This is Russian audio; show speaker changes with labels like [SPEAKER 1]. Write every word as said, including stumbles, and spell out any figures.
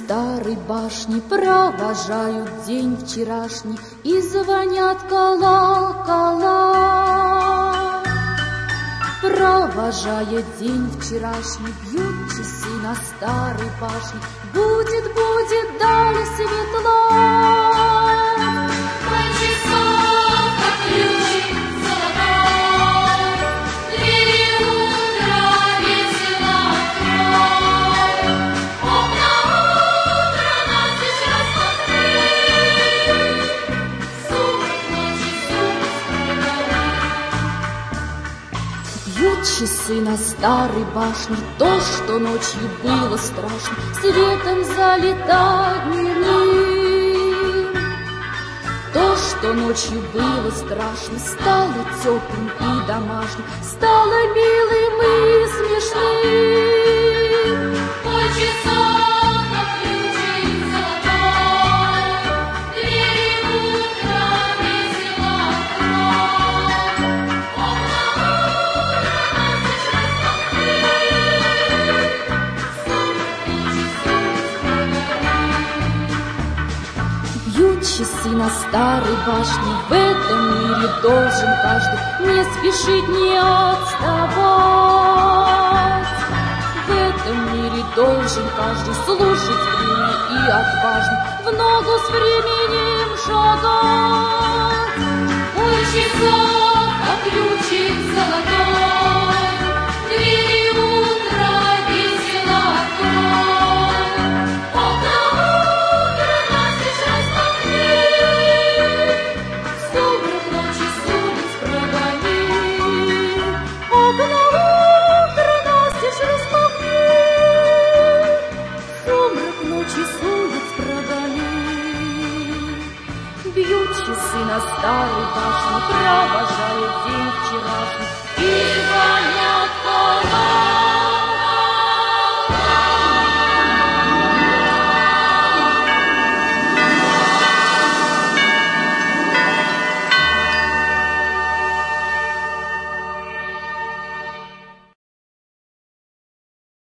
[SPEAKER 1] старой башни провожают день вчерашний и звонят колокола. Провожая день вчерашний, бьют часы на старой башне. Будет, будет далее светло.
[SPEAKER 2] Мой часов, как ключик золотой, двери утра весело открой. Окна утра настежь распахни, сумрак ночи сумрак.
[SPEAKER 1] Бьют часы на старой башне, то, что ночью было страшно, светом залитает дневник. То, что ночью было страшно, стало теплым и домашним, стало милым и смешным.
[SPEAKER 2] Мой часов, как ключик золотой, двери утра весело открой. Окна утра настежь распахни, сумрак ночи сумрак.
[SPEAKER 1] Бьют часы на старой башне, в этом мире должен каждый не спешить, не отставать. В этом мире должен каждый слушать время и отважно в ногу с временем шагать.
[SPEAKER 2] Мой часов, как ключик золотой, двери утра весело открой. Окна утра настежь распахни, сумрак ночи с улиц прогони.
[SPEAKER 1] Окна утра настежь распахни, сумрак ночи с улиц прогони. Бьют часы на старой башне, провожают день вчерашний и